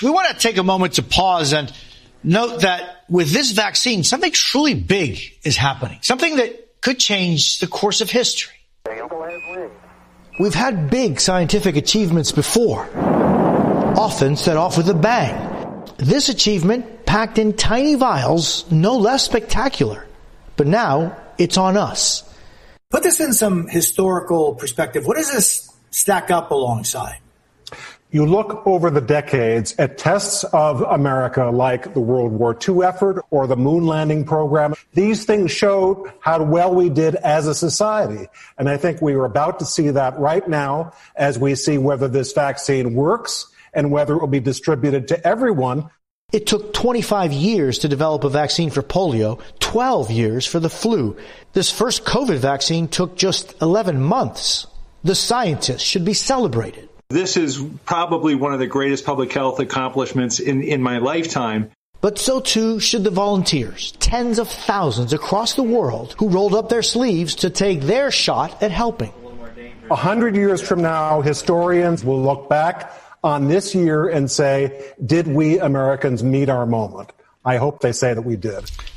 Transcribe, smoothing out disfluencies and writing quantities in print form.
We want to take a moment to pause and note that with this vaccine, something truly big is happening, something that could change the course of history. We've had big scientific achievements before, often set off with a bang. This achievement, packed in tiny vials, no less spectacular. But now it's on us. Put this in some historical perspective. What does this stack up alongside? You look over the decades at tests of America like the World War II effort or the moon landing program. These things showed how well we did as a society. And I think we are about to see that right now as we see whether this vaccine works and whether it will be distributed to everyone. It took 25 years to develop a vaccine for polio, 12 years for the flu. This first COVID vaccine took just 11 months. The scientists should be celebrated. This is probably one of the greatest public health accomplishments in my lifetime. But so too should the volunteers, tens of thousands across the world who rolled up their sleeves to take their shot at helping. 100 years from now, historians will look back on this year and say, did we Americans meet our moment? I hope they say that we did.